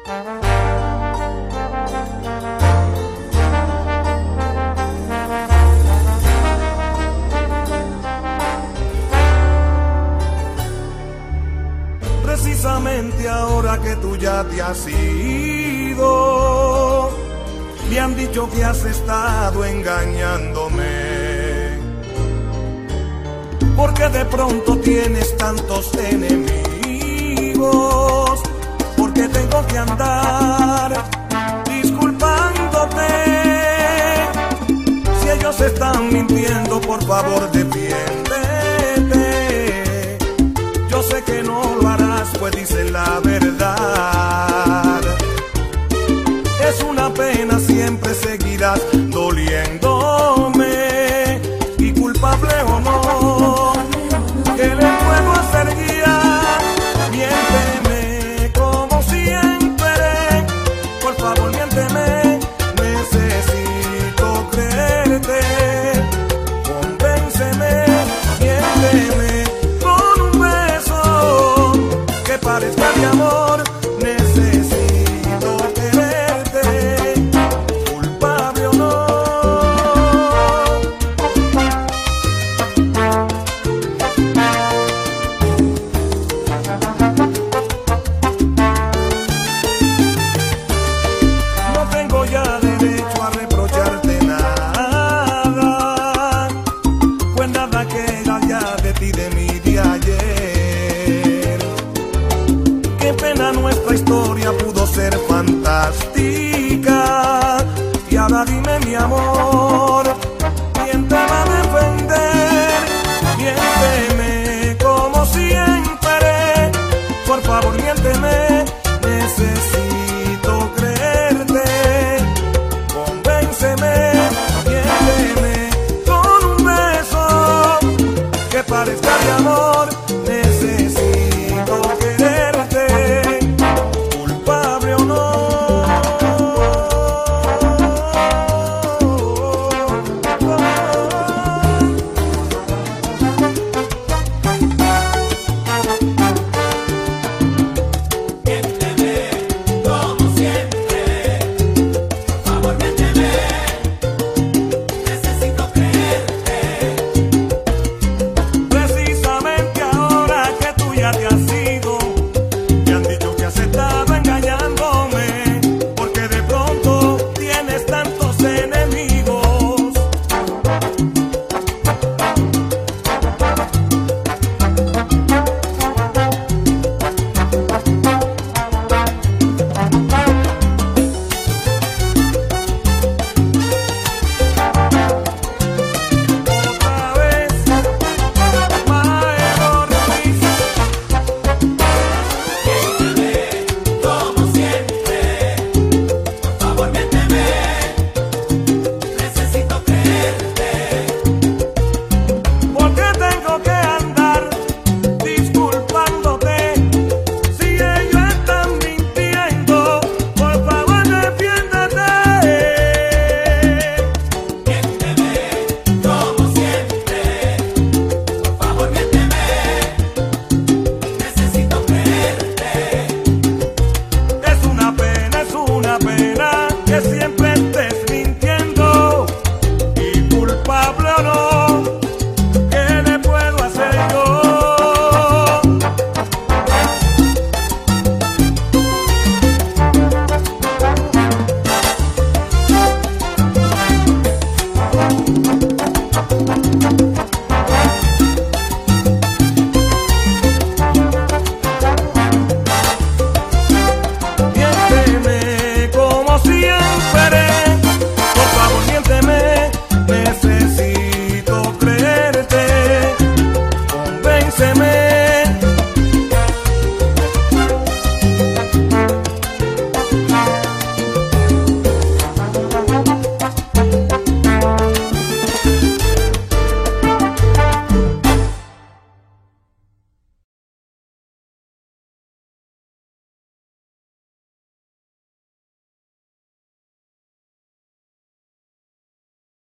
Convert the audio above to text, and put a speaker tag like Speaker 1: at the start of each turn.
Speaker 1: Precisamente ahora que tú ya te has ido, me han dicho que has estado engañándome, porque de pronto tienes tantos enemigos, porque tengo que andar disculpándote. Si ellos están mintiendo, por favor defiéndete. Yo sé que no lo harás, pues dicen la verdad. Es una pena, siempre seguirás doliéndome, y culpable o no, ¿qué le puedo hacer, guía? Miénteme como siempre, por favor miénteme, necesito creerte. Convénceme, miénteme con un beso que parezca de amor. Necesito quererte, culpable o no. No tengo ya derecho a reprocharte nada, pues nada queda ya de ti, de mí, de ayer. Qué pena, nuestra historia pudo ser fantástica,